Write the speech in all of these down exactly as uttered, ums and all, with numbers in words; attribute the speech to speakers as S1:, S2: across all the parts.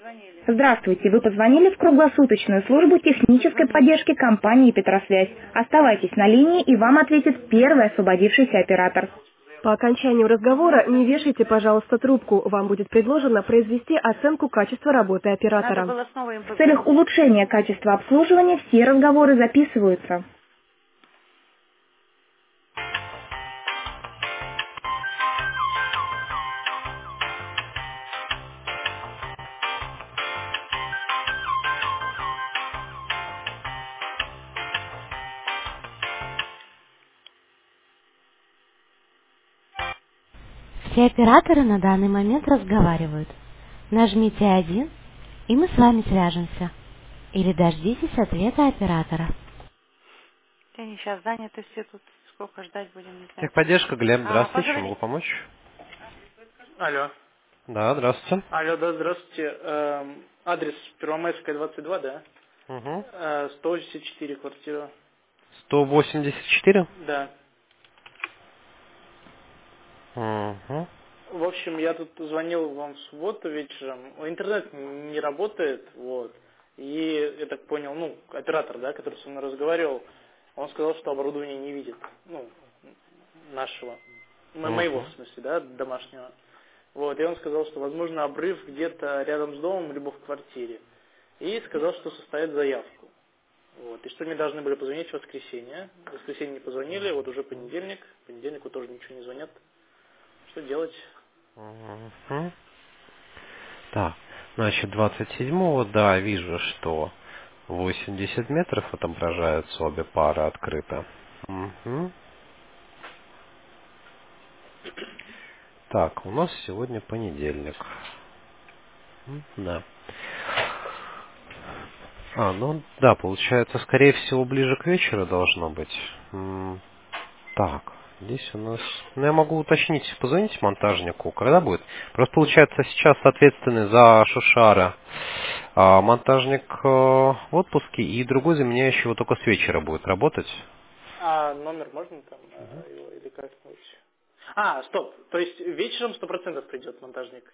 S1: Здравствуйте, вы позвонили в круглосуточную службу технической поддержки компании «Петросвязь». Оставайтесь на линии, и вам ответит первый освободившийся оператор. По окончанию разговора не вешайте, пожалуйста, трубку. Вам будет предложено произвести оценку качества работы
S2: Надо
S1: оператора.
S2: было снова им
S1: В целях
S2: позвонить.
S1: улучшения качества обслуживания все разговоры записываются.
S3: Все операторы на данный момент разговаривают. Нажмите один, и мы с вами свяжемся. Или дождитесь ответа оператора.
S2: Они сейчас заняты все тут. Сколько ждать будем, не знаю.
S4: Техподдержка, Глеб,
S2: А,
S4: здравствуйте, чем могу
S2: позвоните.
S4: помочь?
S5: Алло.
S4: Да, здравствуйте.
S5: Алло, да, здравствуйте. Эм, адрес Первомайская, двадцать два, да?
S4: Угу.
S5: Э, сто восемьдесят четыре квартира.
S4: сто восемьдесят четыре?
S5: Да.
S4: Угу.
S5: В общем, я тут звонил вам в субботу вечером. Интернет не работает, вот. И я так понял, ну, оператор, да, который со мной разговаривал, он сказал, что оборудование не видит. Ну, нашего. Мо- Моего, в смысле, да, домашнего. Вот, и он сказал, что, возможно, обрыв где-то рядом с домом, либо в квартире. И сказал, что составит заявку. Вот, и что мне должны были позвонить в воскресенье. В воскресенье не позвонили, вот уже понедельник. В понедельник вот тоже ничего не звонят. Что делать?
S4: Угу. Так, значит, двадцать седьмого, да, вижу, что восемьдесят метров отображаются, обе пары открыто. Угу. Так, у нас сегодня понедельник. М, Да. А, ну да, получается, скорее всего, ближе к вечеру должно быть. М, Так, здесь у нас... Ну, я могу уточнить, позвоните монтажнику, когда будет. Просто получается, сейчас ответственный за Шушара а, монтажник э, в отпуске, и другой заменяющий его только с вечера будет работать.
S5: А номер можно там э, его или как-нибудь? А, стоп. То есть вечером сто процентов придет монтажник.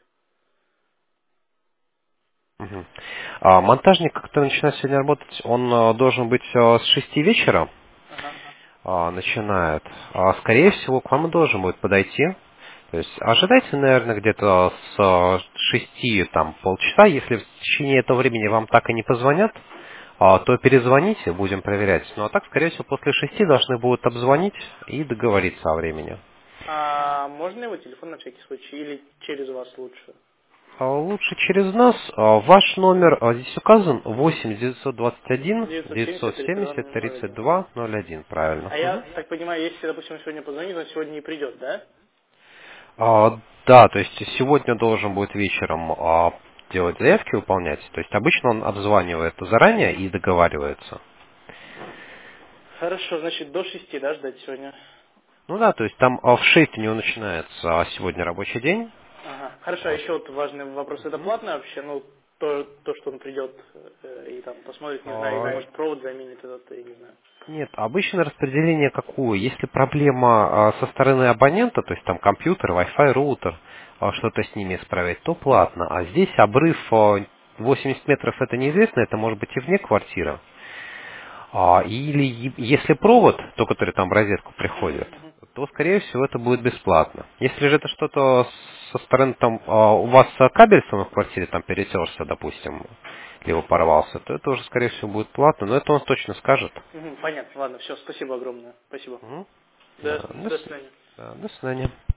S4: Мгм. А, монтажник, который начинает сегодня работать, он э, должен быть э, с шести вечера,
S5: Ага.
S4: а, начинает. А, скорее всего, к вам и должен будет подойти. То есть ожидайте, наверное, где-то с э, шести, там, полчаса. Если в течение этого времени вам так и не позвонят, а, то перезвоните, будем проверять. Ну, а так, скорее всего, после шести должны будут обзвонить и договориться о времени.
S5: А можно его телефон на всякий случай или через вас лучше?
S4: А, лучше через нас. А, ваш номер а, здесь указан восемь девятьсот двадцать один
S5: девятьсот
S4: девятьсот
S5: семьдесят тридцать два
S4: семьдесят
S5: ноль
S4: тридцать
S5: один.
S4: два ноль один, правильно.
S5: А я
S4: Мгм.
S5: так понимаю, если, допустим, он сегодня позвонит, он сегодня не придет, да?
S4: А, да, то есть сегодня должен будет вечером а, делать заявки, выполнять. То есть обычно он обзванивает заранее и договаривается.
S5: Хорошо, значит, до шести, да, ждать сегодня?
S4: Ну да, то есть там а, в шесть у него начинается а, сегодня рабочий день.
S5: Ага. Хорошо, а
S4: Вот.
S5: еще вот важный вопрос. Это
S4: Мгм.
S5: платно вообще? Ну, то, то что он придет э, и там посмотрит, не знаю, или
S4: А,
S5: может провод заменит этот, я не знаю.
S4: Нет, обычно распределение какое? Если проблема а, со стороны абонента, то есть там компьютер, Wi-Fi, роутер, а, что-то с ними исправить, то платно. А здесь обрыв а, восемьдесят метров, это неизвестно, это может быть и вне квартиры. А, или е- если провод, то который там в розетку приходит, то скорее всего это будет бесплатно. Если же это что-то со стороны там а, у вас а, кабель в квартире там перетерся, допустим, либо порвался, то это уже скорее всего будет платно, но это он точно скажет.
S5: Мгм, понятно, ладно, все, спасибо огромное. Спасибо.
S4: Мгм.
S5: До,
S4: Да, до
S5: до
S4: с-
S5: свидания.
S4: да, до свидания.